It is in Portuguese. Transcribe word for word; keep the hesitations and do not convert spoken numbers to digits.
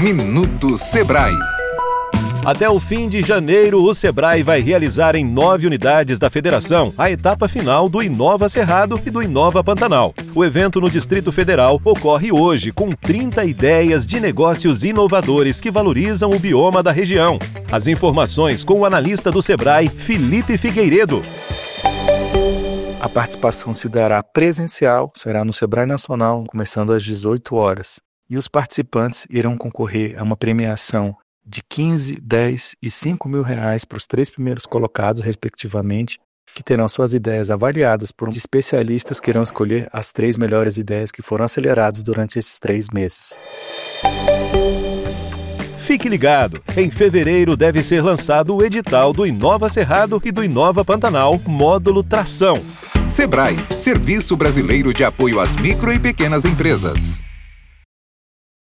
Minuto Sebrae. Até o fim de janeiro, o Sebrae vai realizar em nove unidades da federação a etapa final do Inova Cerrado e do Inova Pantanal. O evento no Distrito Federal ocorre hoje com trinta ideias de negócios inovadores que valorizam o bioma da região. As informações com o analista do Sebrae, Felipe Figueiredo. A participação se dará presencial, será no Sebrae Nacional, começando às dezoito horas. E os participantes irão concorrer a uma premiação de quinze, dez e cinco mil reais para os três primeiros colocados, respectivamente, que terão suas ideias avaliadas por especialistas que irão escolher as três melhores ideias que foram aceleradas durante esses três meses. Fique ligado, em fevereiro deve ser lançado o edital do Inova Cerrado e do Inova Pantanal, módulo Tração. Sebrae, Serviço Brasileiro de Apoio às Micro e Pequenas Empresas.